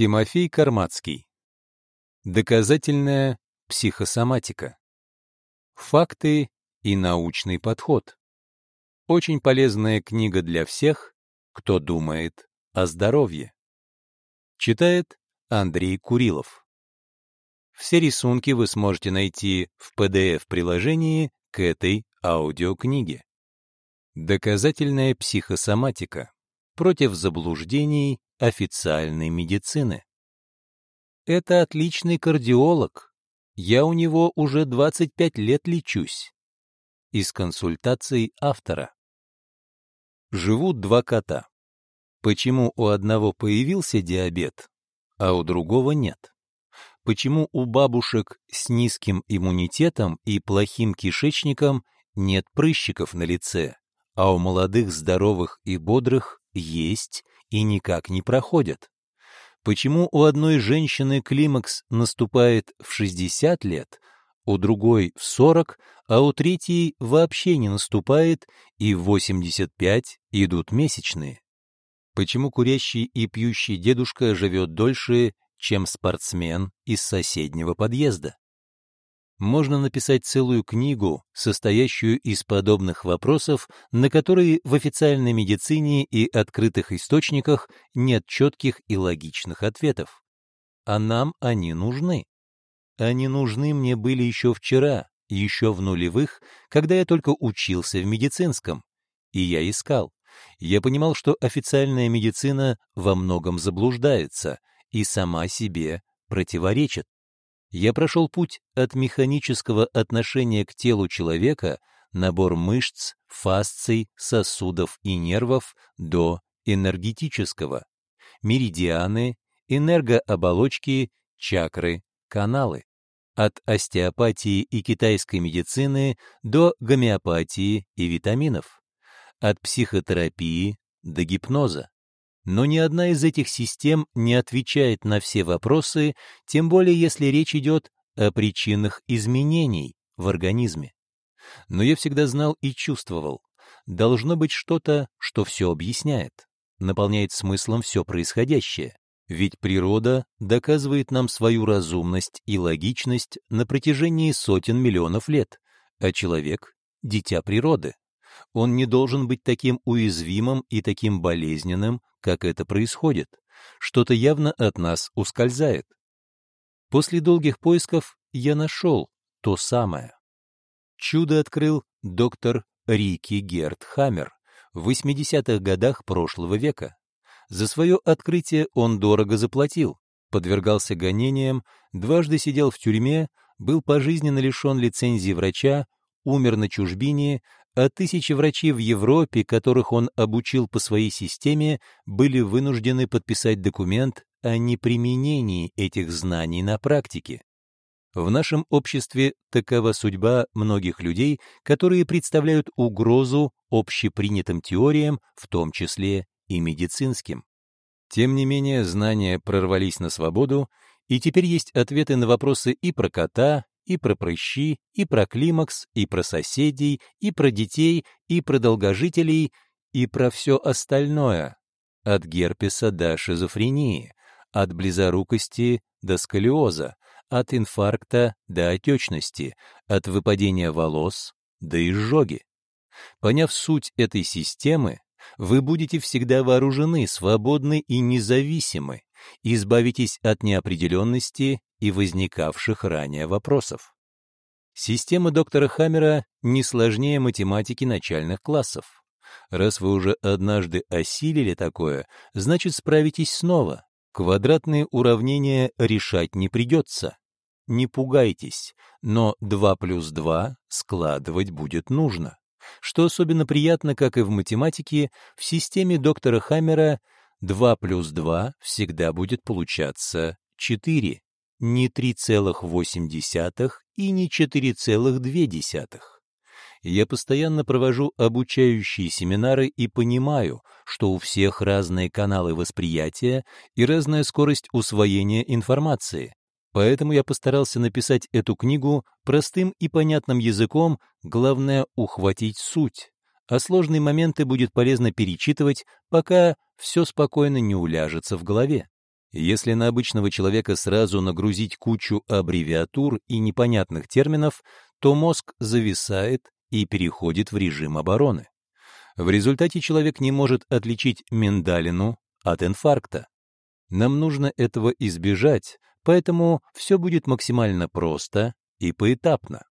Тимофей Кармацкий. Доказательная психосоматика. Факты и научный подход. Очень полезная книга для всех, кто думает о здоровье. Читает Андрей Курилов. Все рисунки вы сможете найти в PDF-приложении к этой аудиокниге. Доказательная психосоматика. Против заблуждений официальной медицины. Это отличный кардиолог. Я у него уже 25 лет лечусь. Из консультаций автора. Живут два кота. Почему у одного появился диабет, а у другого нет? Почему у бабушек с низким иммунитетом и плохим кишечником нет прыщиков на лице, а у молодых, здоровых и бодрых есть и никак не проходят? Почему у одной женщины климакс наступает в 60 лет, у другой в 40, а у третьей вообще не наступает, и в 85 идут месячные? Почему курящий и пьющий дедушка живет дольше, чем спортсмен из соседнего подъезда? Можно написать целую книгу, состоящую из подобных вопросов, на которые в официальной медицине и открытых источниках нет четких и логичных ответов. А нам они нужны. Они нужны мне были еще вчера, еще в нулевых, когда я только учился в медицинском. И я искал. Я понимал, что официальная медицина во многом заблуждается и сама себе противоречит. Я прошел путь от механического отношения к телу человека, набор мышц, фасций, сосудов и нервов, до энергетического. Меридианы, энергооболочки, чакры, каналы. От остеопатии и китайской медицины до гомеопатии и витаминов. От психотерапии до гипноза. Но ни одна из этих систем не отвечает на все вопросы, тем более если речь идет о причинах изменений в организме. Но я всегда знал и чувствовал, должно быть что-то, что все объясняет, наполняет смыслом все происходящее. Ведь природа доказывает нам свою разумность и логичность на протяжении сотен миллионов лет, а человек — дитя природы. Он не должен быть таким уязвимым и таким болезненным, как это происходит. Что-то явно от нас ускользает. После долгих поисков я нашел то самое. Чудо открыл доктор Рики Герт Хаммер в 80-х годах прошлого века. За свое открытие он дорого заплатил, подвергался гонениям, дважды сидел в тюрьме, был пожизненно лишен лицензии врача, умер на чужбине, а тысячи врачей в Европе, которых он обучил по своей системе, были вынуждены подписать документ о неприменении этих знаний на практике. В нашем обществе такова судьба многих людей, которые представляют угрозу общепринятым теориям, в том числе и медицинским. Тем не менее, знания прорвались на свободу, и теперь есть ответы на вопросы и про кота, и про прыщи, и про климакс, и про соседей, и про детей, и про долгожителей, и про все остальное, от герпеса до шизофрении, от близорукости до сколиоза, от инфаркта до отечности, от выпадения волос до изжоги. Поняв суть этой системы, вы будете всегда вооружены, свободны и независимы, избавитесь от неопределенности и возникавших ранее вопросов. Система доктора Хаммера не сложнее математики начальных классов. Раз вы уже однажды осилили такое, значит справитесь снова. Квадратные уравнения решать не придется. Не пугайтесь, но 2 плюс 2 складывать будет нужно. Что особенно приятно, как и в математике, в системе доктора Хаммера 2 плюс 2 всегда будет получаться 4, не 3,8 и не 4,2. Я постоянно провожу обучающие семинары и понимаю, что у всех разные каналы восприятия и разная скорость усвоения информации. Поэтому я постарался написать эту книгу простым и понятным языком, главное — ухватить суть. А сложные моменты будет полезно перечитывать, пока все спокойно не уляжется в голове. Если на обычного человека сразу нагрузить кучу аббревиатур и непонятных терминов, то мозг зависает и переходит в режим обороны. В результате человек не может отличить миндалину от инфаркта. Нам нужно этого избежать, поэтому все будет максимально просто и поэтапно.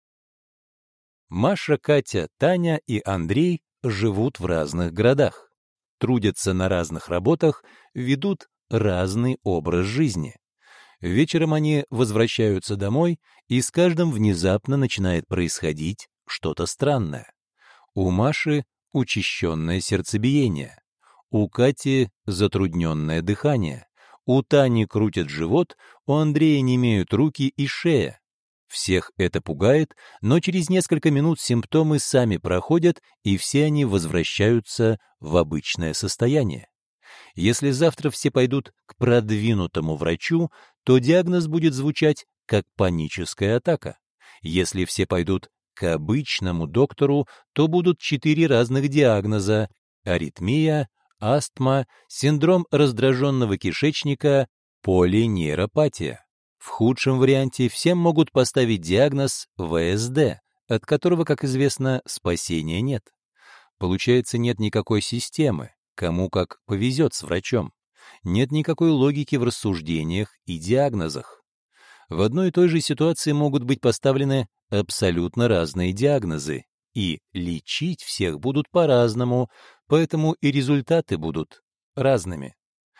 Маша, Катя, Таня и Андрей живут в разных городах, трудятся на разных работах, ведут разный образ жизни. Вечером они возвращаются домой, и с каждым внезапно начинает происходить что-то странное. У Маши учащенное сердцебиение, у Кати затрудненное дыхание, у Тани крутит живот, у Андрея немеют руки и шея. Всех это пугает, но через несколько минут симптомы сами проходят, и все они возвращаются в обычное состояние. Если завтра все пойдут к продвинутому врачу, то диагноз будет звучать как паническая атака. Если все пойдут к обычному доктору, то будут 4 разных диагноза: аритмия, астма, синдром раздраженного кишечника, полинейропатия. В худшем варианте всем могут поставить диагноз ВСД, от которого, как известно, спасения нет. Получается, нет никакой системы, кому как повезет с врачом. Нет никакой логики в рассуждениях и диагнозах. В одной и той же ситуации могут быть поставлены абсолютно разные диагнозы, и лечить всех будут по-разному, поэтому и результаты будут разными.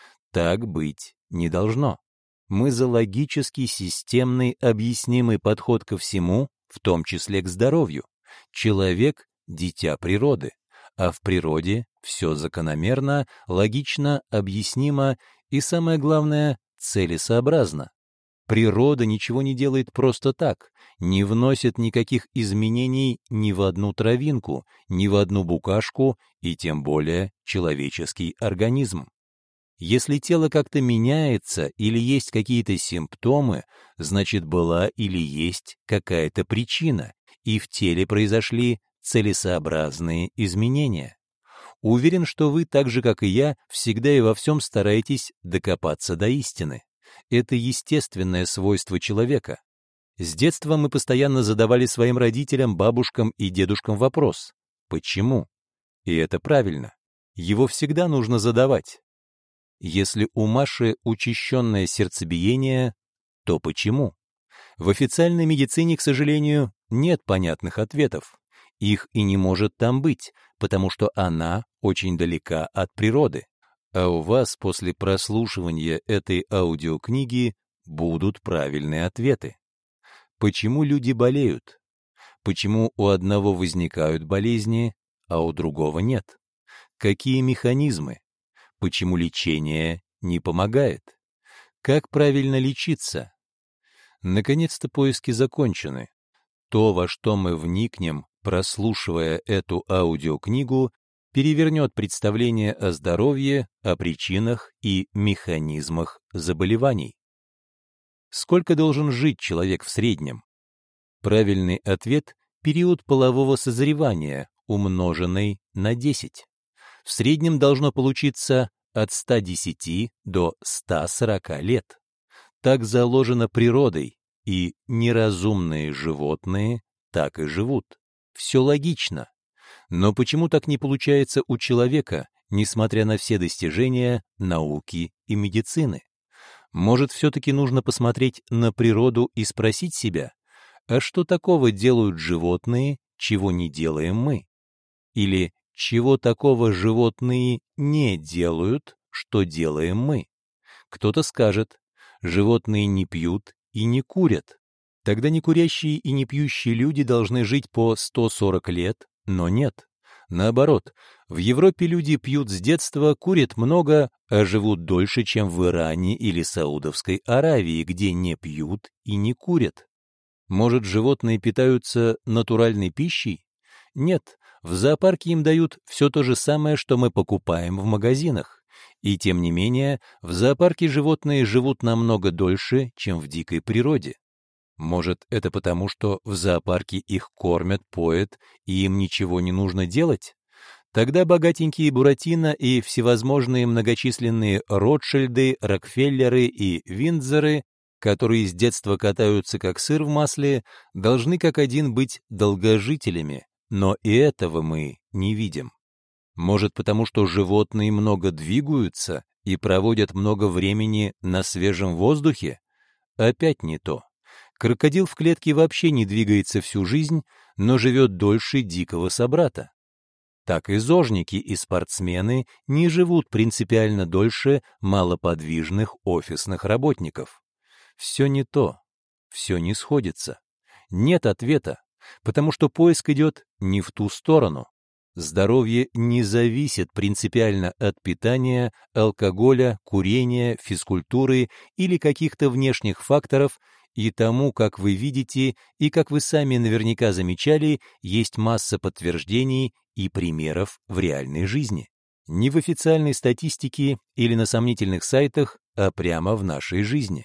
Так быть не должно. Мы за логический, системный, объяснимый подход ко всему, в том числе к здоровью. Человек — дитя природы, а в природе все закономерно, логично, объяснимо и, самое главное, целесообразно. Природа ничего не делает просто так, не вносит никаких изменений ни в одну травинку, ни в одну букашку и тем более человеческий организм. Если тело как-то меняется или есть какие-то симптомы, значит, была или есть какая-то причина, и в теле произошли целесообразные изменения. Уверен, что вы, так же как и я, всегда и во всем стараетесь докопаться до истины. Это естественное свойство человека. С детства мы постоянно задавали своим родителям, бабушкам и дедушкам вопрос: почему? И это правильно. Его всегда нужно задавать. Если у Маши учащенное сердцебиение, то почему? В официальной медицине, к сожалению, нет понятных ответов. Их и не может там быть, потому что она очень далека от природы. А у вас после прослушивания этой аудиокниги будут правильные ответы. Почему люди болеют? Почему у одного возникают болезни, а у другого нет? Какие механизмы? Почему лечение не помогает? Как правильно лечиться? Наконец-то поиски закончены. То, во что мы вникнем, прослушивая эту аудиокнигу, перевернет представление о здоровье, о причинах и механизмах заболеваний. Сколько должен жить человек в среднем? Правильный ответ — период полового созревания, умноженный на 10. В среднем должно получиться от 110 до 140 лет. Так заложено природой, и неразумные животные так и живут. Все логично. Но почему так не получается у человека, несмотря на все достижения науки и медицины? Может, все-таки нужно посмотреть на природу и спросить себя, а что такого делают животные, чего не делаем мы? Или чего такого животные не делают, что делаем мы? Кто-то скажет, животные не пьют и не курят. Тогда некурящие и не пьющие люди должны жить по 140 лет, но нет. Наоборот, в Европе люди пьют с детства, курят много, а живут дольше, чем в Иране или Саудовской Аравии, где не пьют и не курят. Может, животные питаются натуральной пищей? Нет, в зоопарке им дают все то же самое, что мы покупаем в магазинах. И тем не менее, в зоопарке животные живут намного дольше, чем в дикой природе. Может, это потому, что в зоопарке их кормят, поят, и им ничего не нужно делать? Тогда богатенькие Буратино и всевозможные многочисленные Ротшильды, Рокфеллеры и Виндзоры, которые с детства катаются как сыр в масле, должны как один быть долгожителями, но и этого мы не видим. Может, потому что животные много двигаются и проводят много времени на свежем воздухе? Опять не то. Крокодил в клетке вообще не двигается всю жизнь, но живет дольше дикого собрата. Так и зожники и спортсмены не живут принципиально дольше малоподвижных офисных работников. Все не то, все не сходится. Нет ответа, потому что поиск идет не в ту сторону. Здоровье не зависит принципиально от питания, алкоголя, курения, физкультуры или каких-то внешних факторов, и тому, как вы видите, и как вы сами наверняка замечали, есть масса подтверждений и примеров в реальной жизни. Не в официальной статистике или на сомнительных сайтах, а прямо в нашей жизни.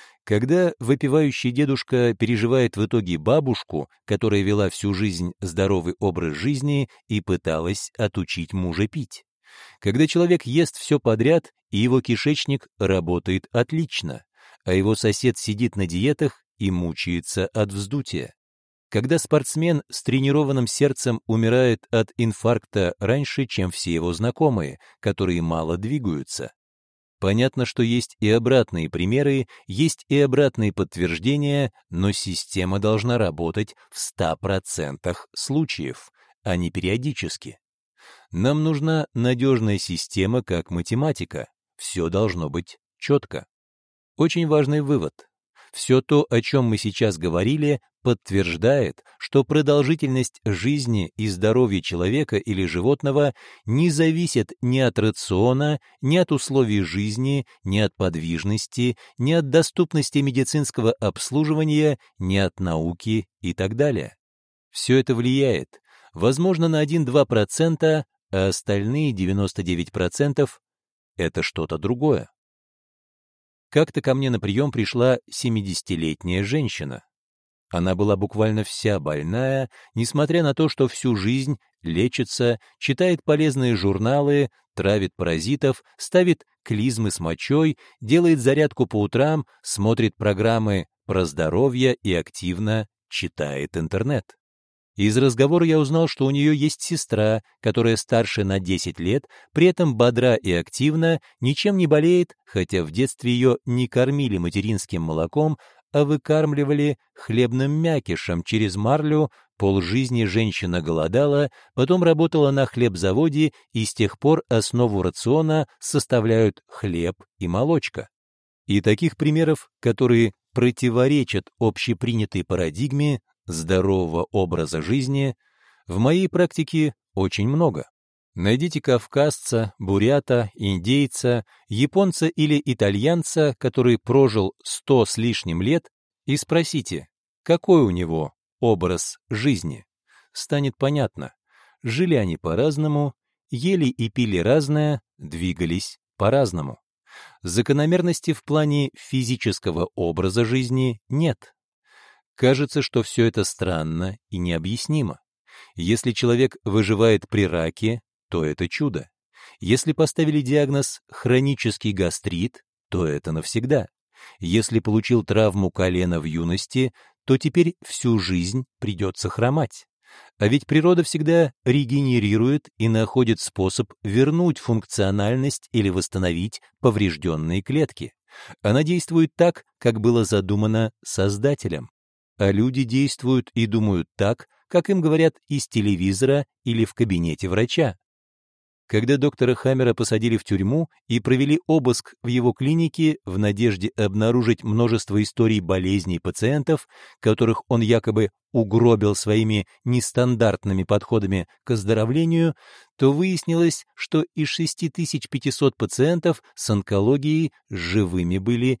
Когда выпивающий дедушка переживает в итоге бабушку, которая вела всю жизнь здоровый образ жизни и пыталась отучить мужа пить. Когда человек ест все подряд, и его кишечник работает отлично, а его сосед сидит на диетах и мучается от вздутия. Когда спортсмен с тренированным сердцем умирает от инфаркта раньше, чем все его знакомые, которые мало двигаются. Понятно, что есть и обратные примеры, есть и обратные подтверждения, но система должна работать в 100% случаев, а не периодически. Нам нужна надежная система, как математика. Все должно быть четко. Очень важный вывод. Все то, о чем мы сейчас говорили, подтверждает, что продолжительность жизни и здоровье человека или животного не зависит ни от рациона, ни от условий жизни, ни от подвижности, ни от доступности медицинского обслуживания, ни от науки и так далее. Все это влияет, возможно, на 1-2%, а остальные 99% — это что-то другое. Как-то ко мне на прием пришла 70-летняя женщина. Она была буквально вся больная, несмотря на то, что всю жизнь лечится, читает полезные журналы, травит паразитов, ставит клизмы с мочой, делает зарядку по утрам, смотрит программы про здоровье и активно читает интернет. Из разговора я узнал, что у нее есть сестра, которая старше на 10 лет, при этом бодра и активна, ничем не болеет, хотя в детстве ее не кормили материнским молоком, а выкармливали хлебным мякишем через марлю. Полжизни женщина голодала, потом работала на хлебзаводе, и с тех пор основу рациона составляют хлеб и молочка. И таких примеров, которые противоречат общепринятой парадигме здорового образа жизни, в моей практике очень много. Найдите кавказца, бурята, индейца, японца или итальянца, который прожил 100 с лишним лет, и спросите, какой у него образ жизни. Станет понятно, жили они по-разному, ели и пили разное, двигались по-разному. Закономерности в плане физического образа жизни нет. Кажется, что все это странно и необъяснимо. Если человек выживает при раке, то это чудо. Если поставили диагноз хронический гастрит, то это навсегда. Если получил травму колена в юности, то теперь всю жизнь придется хромать. А ведь природа всегда регенерирует и находит способ вернуть функциональность или восстановить поврежденные клетки. Она действует так, как было задумано Создателем. А люди действуют и думают так, как им говорят из телевизора или в кабинете врача. Когда доктора Хаммера посадили в тюрьму и провели обыск в его клинике в надежде обнаружить множество историй болезней пациентов, которых он якобы угробил своими нестандартными подходами к оздоровлению, то выяснилось, что из 6500 пациентов с онкологией живыми были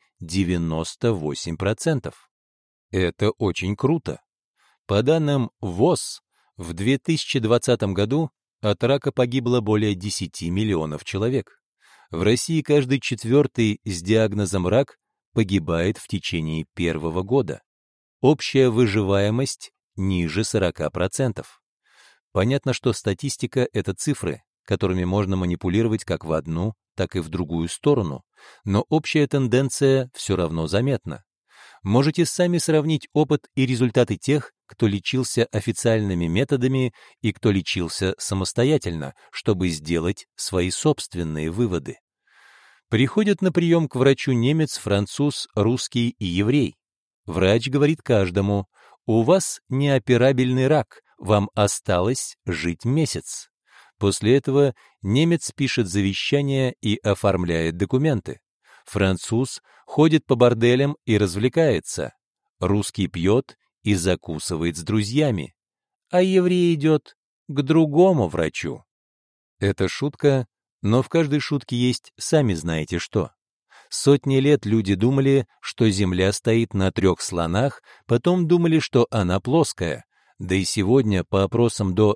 98%. Это очень круто. По данным ВОЗ, в 2020 году от рака погибло более 10 миллионов человек. В России каждый четвертый с диагнозом рак погибает в течение первого года. Общая выживаемость ниже 40%. Понятно, что статистика — это цифры, которыми можно манипулировать как в одну, так и в другую сторону, но общая тенденция все равно заметна. Можете сами сравнить опыт и результаты тех, кто лечился официальными методами и кто лечился самостоятельно, чтобы сделать свои собственные выводы. Приходят на прием к врачу немец, француз, русский и еврей. Врач говорит каждому: «У вас неоперабельный рак, вам осталось жить месяц». После этого немец пишет завещание и оформляет документы. Француз ходит по борделям и развлекается. Русский пьет и закусывает с друзьями. А еврей идет к другому врачу. Это шутка, но в каждой шутке есть сами знаете что. Сотни лет люди думали, что Земля стоит на 3 слонах, потом думали, что она плоская. Да и сегодня по опросам до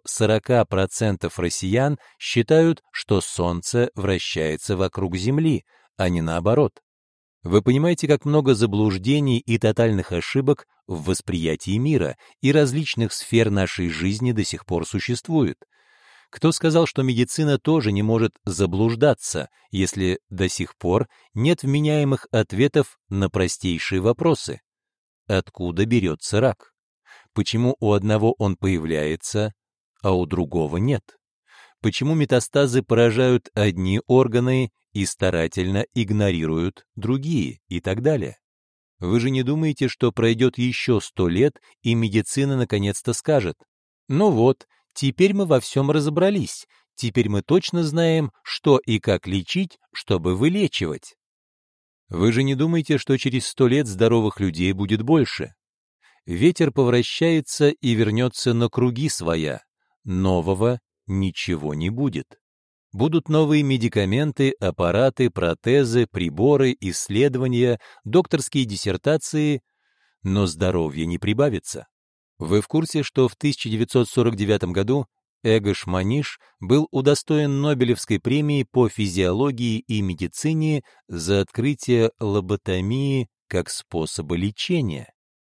40% россиян считают, что Солнце вращается вокруг Земли, а не наоборот. Вы понимаете, как много заблуждений и тотальных ошибок в восприятии мира и различных сфер нашей жизни до сих пор существует. Кто сказал, что медицина тоже не может заблуждаться, если до сих пор нет вменяемых ответов на простейшие вопросы? Откуда берется рак? Почему у одного он появляется, а у другого нет? Почему метастазы поражают одни органы и старательно игнорируют другие и так далее? Вы же не думаете, что пройдет еще 100 лет, и медицина наконец-то скажет: «Ну вот, теперь мы во всем разобрались, теперь мы точно знаем, что и как лечить, чтобы вылечивать». Вы же не думаете, что через 100 лет здоровых людей будет больше? Ветер повращается и вернется на круги своя. Нового ничего не будет. Будут новые медикаменты, аппараты, протезы, приборы, исследования, докторские диссертации, но здоровья не прибавится. Вы в курсе, что в 1949 году Эгош Маниш был удостоен Нобелевской премии по физиологии и медицине за открытие лоботомии как способа лечения?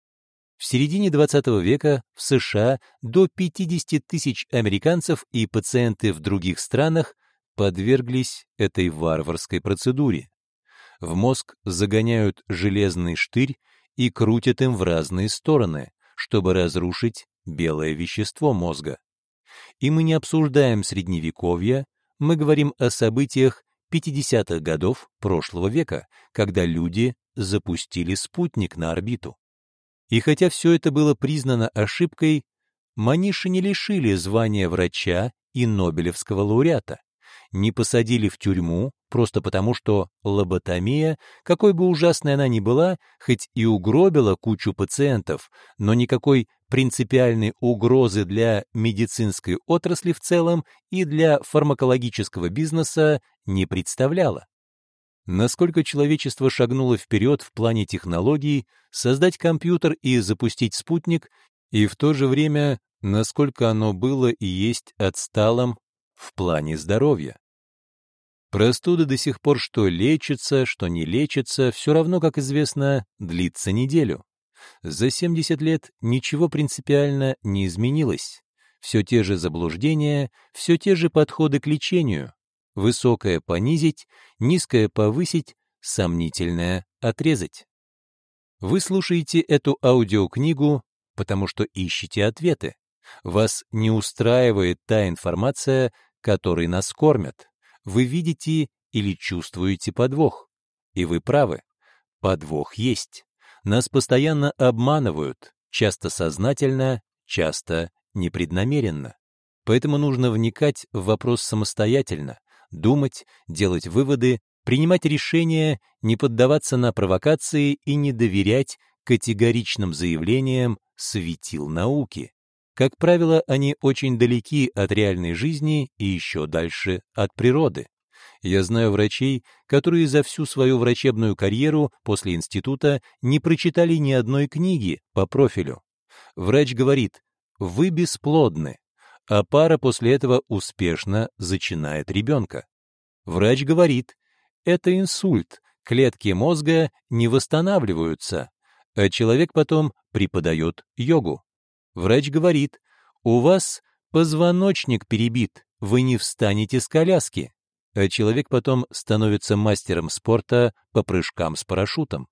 В середине XX века в США до 50 тысяч американцев и пациенты в других странах подверглись этой варварской процедуре. В мозг загоняют железный штырь и крутят им в разные стороны, чтобы разрушить белое вещество мозга. И мы не обсуждаем Средневековье, мы говорим о событиях 50-х годов прошлого века, когда люди запустили спутник на орбиту. И хотя все это было признано ошибкой, Маниша не лишили звания врача и Нобелевского лауреата, не посадили в тюрьму просто потому, что лоботомия, какой бы ужасной она ни была, хоть и угробила кучу пациентов, но никакой принципиальной угрозы для медицинской отрасли в целом и для фармакологического бизнеса не представляла. Насколько человечество шагнуло вперед в плане технологий, создать компьютер и запустить спутник, и в то же время, насколько оно было и есть отсталым в плане здоровья. Простуда до сих пор что лечится, что не лечится, все равно, как известно, длится неделю. За 70 лет ничего принципиально не изменилось. Все те же заблуждения, все те же подходы к лечению. Высокое понизить, низкое повысить, сомнительное отрезать. Вы слушаете эту аудиокнигу, потому что ищете ответы. Вас не устраивает та информация, которой нас кормят. Вы видите или чувствуете подвох. И вы правы. Подвох есть. Нас постоянно обманывают, часто сознательно, часто непреднамеренно. Поэтому нужно вникать в вопрос самостоятельно, думать, делать выводы, принимать решения, не поддаваться на провокации и не доверять категоричным заявлениям светил науки. Как правило, они очень далеки от реальной жизни и еще дальше от природы. Я знаю врачей, которые за всю свою врачебную карьеру после института не прочитали ни одной книги по профилю. Врач говорит: «Вы бесплодны», а пара после этого успешно зачинает ребенка. Врач говорит: «Это инсульт, клетки мозга не восстанавливаются», а человек потом преподает йогу. Врач говорит: «У вас Позвоночник перебит, вы не встанете с коляски, а человек потом становится мастером спорта по прыжкам с парашютом.